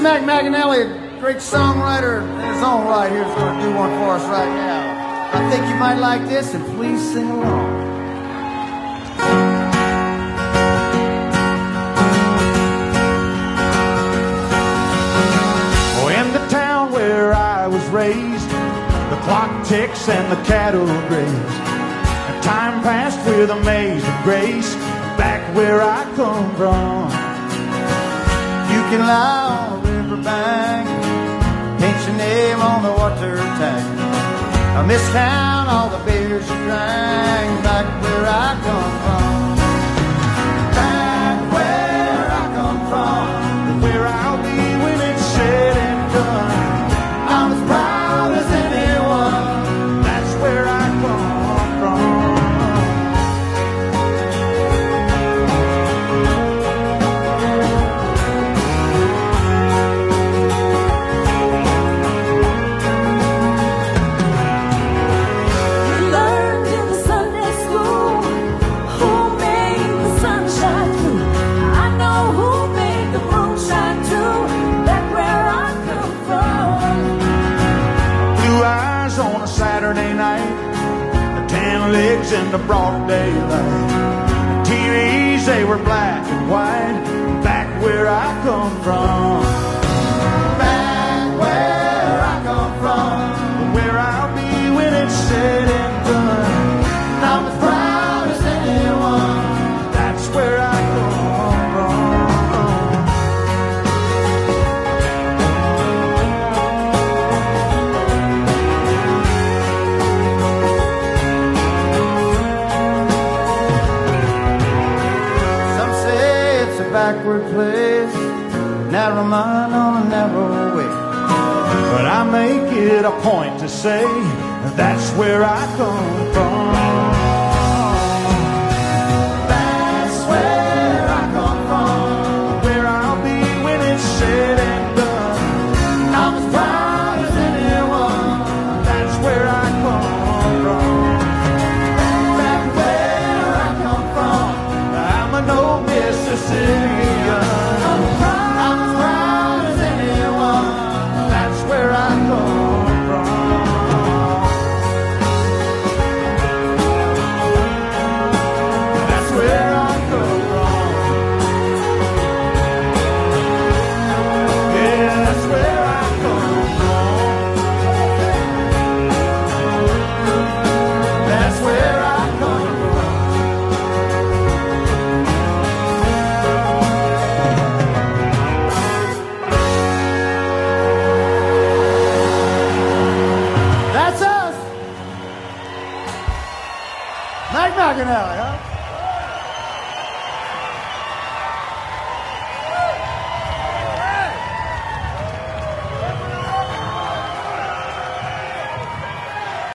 Mac McAnally, great songwriter in his own right, here is going to do one for us right now. I think you might like this, and please sing along. Oh, in the town where I was raised, the clock ticks and the cattle graze, and time passed with amazing grace back where I come from. You can lie on the riverbank, paint your name on the water tank. I miscount all the beers you drank back where I come from. Back where I come from, where I'll be when it's said and done. I'm as proud as anyone. That's where I come from. Saturday night, the tan legs in the broad daylight. The TVs, they were black and white, back where I come from. Back where I come from, where I'll be when it's said and done. I'm as proud as anyone. That's where I come from. Backward place, narrow mind on a narrow way. But I make it a point to say that's where I come from. That's where I come from, where I'll be when it's said and done. I'm as proud as anyone. That's where I come from. Back where I come from, I'm an old Mississippi. Mac McAnally, huh?